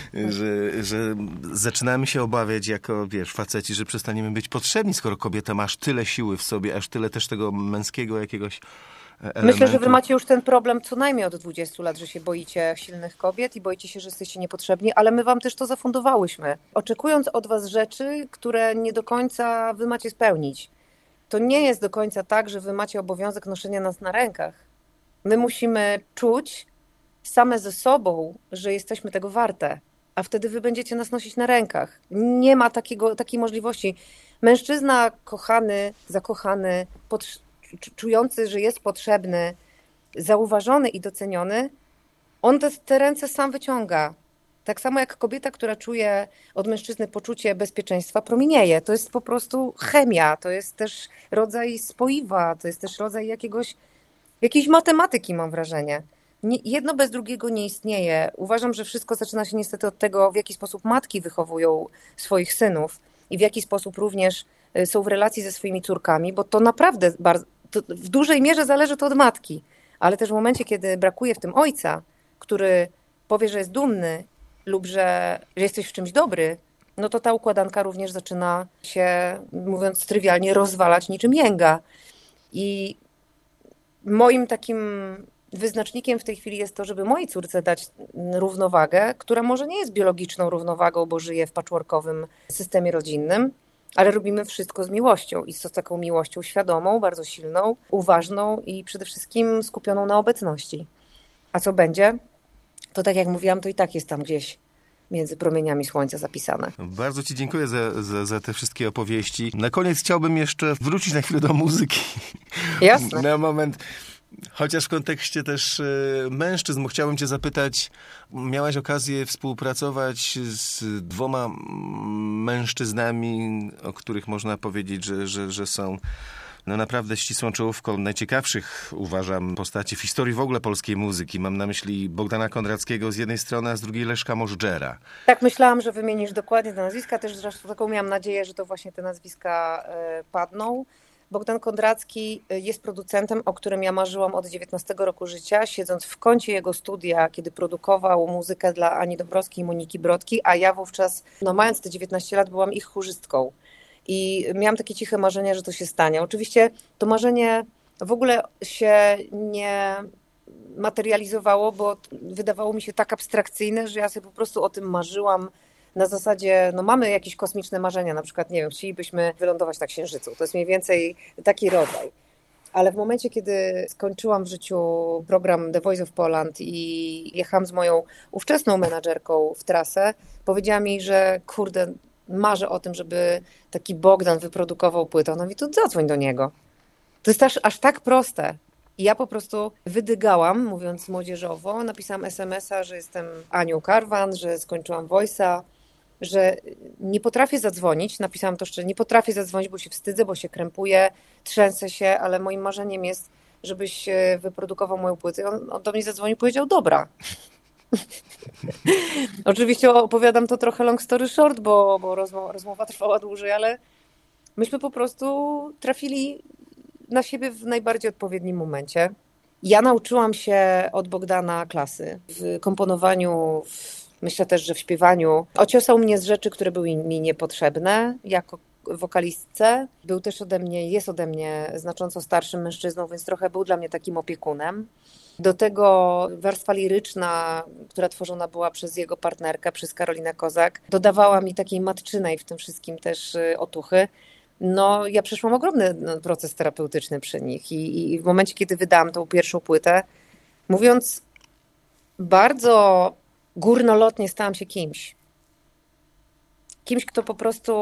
że, że zaczynamy się obawiać jako, wiesz, faceci, że przestaniemy być potrzebni, skoro kobieta ma aż tyle siły w sobie, aż tyle też tego męskiego jakiegoś elementu. Myślę, że wy macie już ten problem co najmniej od dwudziestu lat, że się boicie silnych kobiet i boicie się, że jesteście niepotrzebni, ale my wam też to zafundowałyśmy, oczekując od was rzeczy, które nie do końca wy macie spełnić. To nie jest do końca tak, że wy macie obowiązek noszenia nas na rękach. My musimy czuć same ze sobą, że jesteśmy tego warte, a wtedy wy będziecie nas nosić na rękach. Nie ma takiego, takiej możliwości. Mężczyzna kochany, zakochany, pod, czujący, że jest potrzebny, zauważony i doceniony, on te, te ręce sam wyciąga. Tak samo jak kobieta, która czuje od mężczyzny poczucie bezpieczeństwa, promienieje. To jest po prostu chemia, to jest też rodzaj spoiwa, to jest też rodzaj jakiegoś, jakiejś matematyki, mam wrażenie. Nie, jedno bez drugiego nie istnieje. Uważam, że wszystko zaczyna się niestety od tego, w jaki sposób matki wychowują swoich synów i w jaki sposób również są w relacji ze swoimi córkami, bo to naprawdę bardzo, to w dużej mierze zależy to od matki, ale też w momencie, kiedy brakuje w tym ojca, który powie, że jest dumny lub że, że jesteś w czymś dobry, no to ta układanka również zaczyna się, mówiąc trywialnie, rozwalać niczym jęga. I moim takim wyznacznikiem w tej chwili jest to, żeby mojej córce dać równowagę, która może nie jest biologiczną równowagą, bo żyje w patchworkowym systemie rodzinnym, ale robimy wszystko z miłością i z taką miłością świadomą, bardzo silną, uważną i przede wszystkim skupioną na obecności. A co będzie? to tak jak mówiłam, to i tak jest tam gdzieś między promieniami słońca zapisane. Bardzo Ci dziękuję za, za, za te wszystkie opowieści. Na koniec chciałbym jeszcze wrócić na chwilę do muzyki. Jasne. Na moment. Chociaż w kontekście też y, mężczyzn, bo chciałbym cię zapytać, miałaś okazję współpracować z dwoma mężczyznami, o których można powiedzieć, że, że, że są no naprawdę ścisłą czołówką najciekawszych, uważam, postaci w historii w ogóle polskiej muzyki. Mam na myśli Bogdana Kondrackiego z jednej strony, a z drugiej Leszka Możdżera. Tak, myślałam, że wymienisz dokładnie te nazwiska. Też zresztą taką miałam nadzieję, że to właśnie te nazwiska y, padną. Bogdan Kondracki jest producentem, o którym ja marzyłam od dziewiętnastego roku życia, siedząc w kącie jego studia, kiedy produkował muzykę dla Ani Dąbrowskiej i Moniki Brodki, a ja wówczas, no mając te dziewiętnaście lat, byłam ich chórzystką. I miałam takie ciche marzenie, że to się stanie. Oczywiście to marzenie w ogóle się nie materializowało, bo wydawało mi się tak abstrakcyjne, że ja sobie po prostu o tym marzyłam. Na zasadzie, no mamy jakieś kosmiczne marzenia, na przykład, nie wiem, chcielibyśmy wylądować na Księżycu. To jest mniej więcej taki rodzaj. Ale w momencie, kiedy skończyłam w życiu program The Voice of Poland i jechałam z moją ówczesną menadżerką w trasę, powiedziała mi, że kurde, marzę o tym, żeby taki Bogdan wyprodukował płytę. Ona mówi, to zadzwoń do niego. To jest aż, aż tak proste. I ja po prostu wydygałam, mówiąc młodzieżowo, napisałam es em es a, że jestem Anią Karwan, że skończyłam Voice'a, że nie potrafię zadzwonić, napisałam to szczerze, nie potrafię zadzwonić, bo się wstydzę, bo się krępuję, trzęsę się, ale moim marzeniem jest, żebyś wyprodukował moją płytę. On, on do mnie zadzwonił i powiedział, dobra. Oczywiście opowiadam to trochę long story short, bo, bo rozmowa, rozmowa trwała dłużej, ale myśmy po prostu trafili na siebie w najbardziej odpowiednim momencie. Ja nauczyłam się od Bogdana klasy w komponowaniu, w myślę też, że w śpiewaniu. Ociosał mnie z rzeczy, które były mi niepotrzebne jako wokalistce. Był też ode mnie, jest ode mnie znacząco starszym mężczyzną, więc trochę był dla mnie takim opiekunem. Do tego warstwa liryczna, która tworzona była przez jego partnerkę, przez Karolinę Kozak, dodawała mi takiej matczynej w tym wszystkim też otuchy. No, ja przeszłam ogromny proces terapeutyczny przy nich i, i w momencie, kiedy wydałam tą pierwszą płytę, mówiąc bardzo górnolotnie, stałam się kimś. Kimś, kto po prostu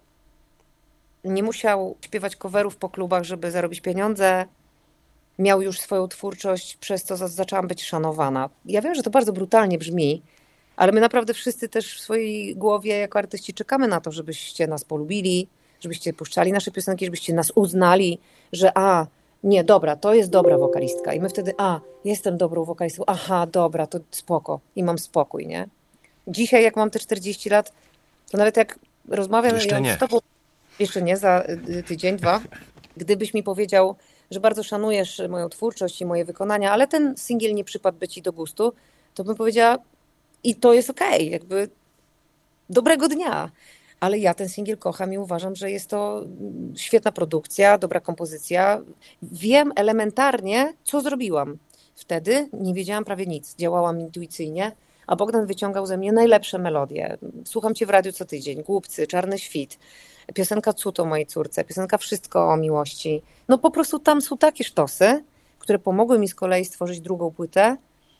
nie musiał śpiewać coverów po klubach, żeby zarobić pieniądze. Miał już swoją twórczość, przez co zaczęłam być szanowana. Ja wiem, że to bardzo brutalnie brzmi, ale my naprawdę wszyscy też w swojej głowie jako artyści czekamy na to, żebyście nas polubili, żebyście puszczali nasze piosenki, żebyście nas uznali, że a, nie, dobra, to jest dobra wokalistka. I my wtedy, a, jestem dobrą wokalistką, aha, dobra, to spoko. I mam spokój, nie? Dzisiaj, jak mam te czterdzieści lat, to nawet jak rozmawiam jeszcze nie. z tobą, jeszcze nie, za tydzień, dwa, gdybyś mi powiedział, że bardzo szanujesz moją twórczość i moje wykonania, ale ten singiel nie przypadłby ci do gustu, to bym powiedziała, i to jest okej, okay, jakby dobrego dnia. Ale ja ten singiel kocham i uważam, że jest to świetna produkcja, dobra kompozycja. Wiem elementarnie, co zrobiłam. Wtedy nie wiedziałam prawie nic. Działałam intuicyjnie, a Bogdan wyciągał ze mnie najlepsze melodie. Słucham cię w radiu co tydzień. Głupcy, Czarny świt, piosenka Cud o mojej córce, piosenka Wszystko o miłości. No po prostu tam są takie sztosy, które pomogły mi z kolei stworzyć drugą płytę.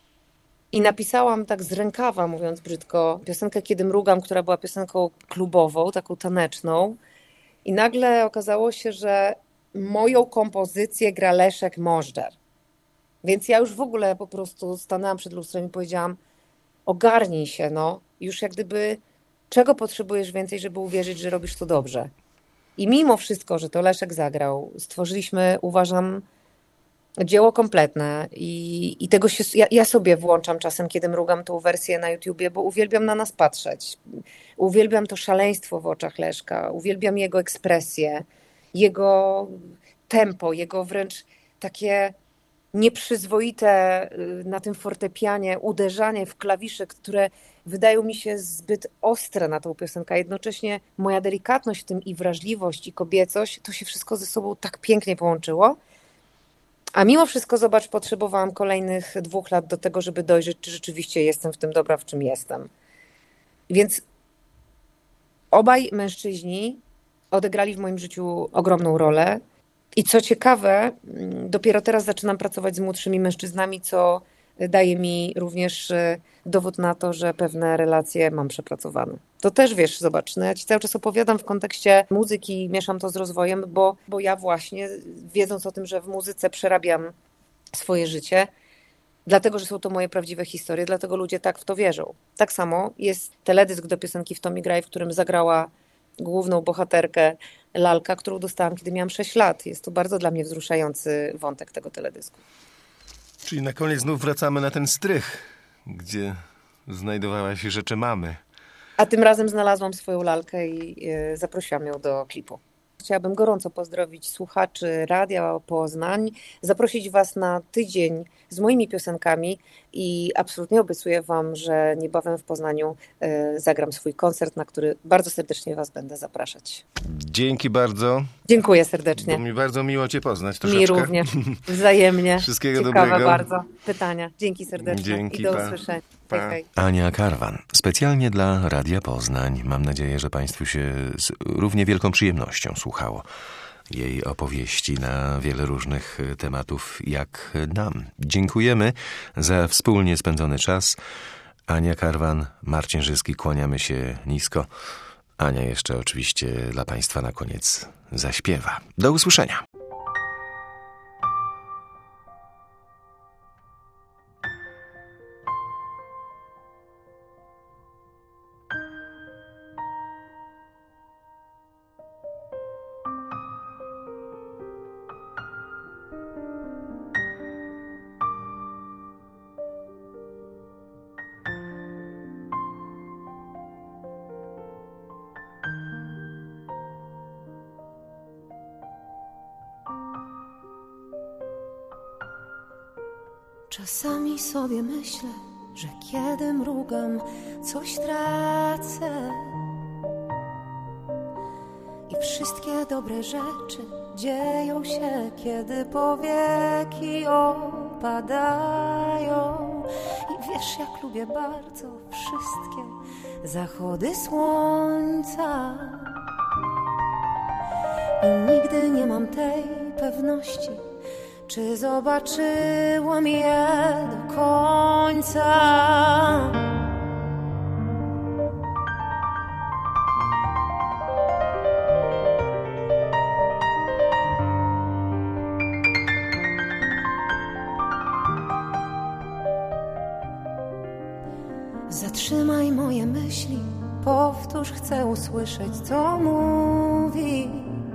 I napisałam tak z rękawa, mówiąc brzydko, piosenkę Kiedy mrugam, która była piosenką klubową, taką taneczną. I nagle okazało się, że moją kompozycję gra Leszek Możdżer. Więc ja już w ogóle po prostu stanęłam przed lustrem i powiedziałam, ogarnij się, no. Już jak gdyby, czego potrzebujesz więcej, żeby uwierzyć, że robisz to dobrze. I mimo wszystko, że to Leszek zagrał, stworzyliśmy, uważam, dzieło kompletne i, i tego się, ja, ja sobie włączam czasem, kiedy mrugam tą wersję na YouTubie, bo uwielbiam na nas patrzeć. Uwielbiam to szaleństwo w oczach Leszka, uwielbiam jego ekspresję, jego tempo, jego wręcz takie nieprzyzwoite na tym fortepianie uderzanie w klawisze, które wydają mi się zbyt ostre na tą piosenkę, a jednocześnie moja delikatność w tym i wrażliwość i kobiecość, to się wszystko ze sobą tak pięknie połączyło. A mimo wszystko, zobacz, potrzebowałam kolejnych dwóch lat do tego, żeby dojrzeć, czy rzeczywiście jestem w tym dobra, w czym jestem. Więc obaj mężczyźni odegrali w moim życiu ogromną rolę. I co ciekawe, dopiero teraz zaczynam pracować z młodszymi mężczyznami, co daje mi również dowód na to, że pewne relacje mam przepracowane. To też, wiesz, zobacz, no ja ci cały czas opowiadam w kontekście muzyki, mieszam to z rozwojem, bo, bo ja właśnie, wiedząc o tym, że w muzyce przerabiam swoje życie, dlatego, że są to moje prawdziwe historie, dlatego ludzie tak w to wierzą. Tak samo jest teledysk do piosenki W to mi graj, w którym zagrała główną bohaterkę lalka, którą dostałam, kiedy miałam sześć lat. Jest to bardzo dla mnie wzruszający wątek tego teledysku. Czyli na koniec znów wracamy na ten strych, gdzie znajdowała się rzeczy mamy. A tym razem znalazłam swoją lalkę i y, zaprosiłam ją do klipu. Chciałabym gorąco pozdrowić słuchaczy Radia Poznań, zaprosić Was na tydzień z moimi piosenkami i absolutnie obiecuję Wam, że niebawem w Poznaniu y, zagram swój koncert, na który bardzo serdecznie Was będę zapraszać. Dzięki bardzo. Dziękuję serdecznie. Było mi bardzo miło Cię poznać troszeczkę. Mi również. Wzajemnie. Wszystkiego Ciekawe dobrego. bardzo pytania. Dzięki serdecznie. Dzięki, I do pa. usłyszenia. Pa. Hej, hej. Ania Karwan. Specjalnie dla Radia Poznań. Mam nadzieję, że Państwu się z równie wielką przyjemnością słuchało jej opowieści na wiele różnych tematów jak nam. Dziękujemy za wspólnie spędzony czas. Ania Karwan, Marcin Żyski, kłaniamy się nisko. Ania jeszcze oczywiście dla Państwa na koniec zaśpiewa. Do usłyszenia. Czasami sobie myślę, że kiedy mrugam, coś tracę. I wszystkie dobre rzeczy dzieją się, kiedy powieki opadają. I wiesz, jak lubię bardzo wszystkie zachody słońca. I nigdy nie mam tej pewności, czy zobaczyłam je do końca. Zatrzymaj moje myśli, powtórz, chcę usłyszeć, co mówisz.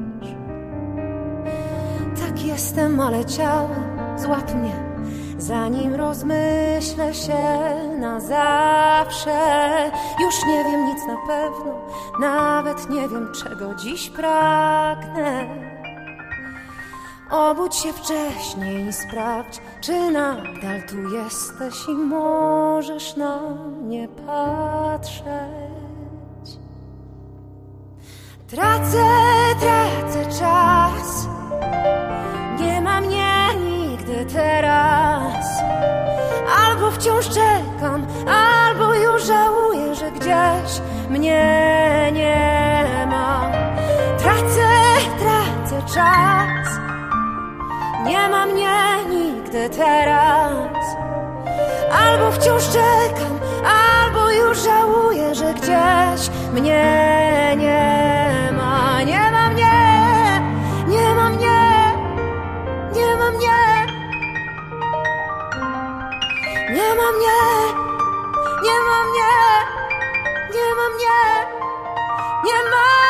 Tak jestem, ale ciałem złap mnie, zanim rozmyślę się na zawsze. Już nie wiem nic na pewno, nawet nie wiem, czego dziś pragnę. Obudź się wcześniej i sprawdź, czy nadal tu jesteś i możesz na mnie patrzeć. Tracę, tracę czas, nie ma mnie nigdy teraz. Albo wciąż czekam, albo już żałuję, że gdzieś mnie nie ma. Tracę, tracę czas, nie ma mnie nigdy teraz. Albo wciąż czekam, albo już żałuję, że gdzieś mnie nie ma. Nie ma mnie, nie ma mnie, nie ma mnie, nie ma mnie, nie ma mnie, nie ma mnie, nie ma.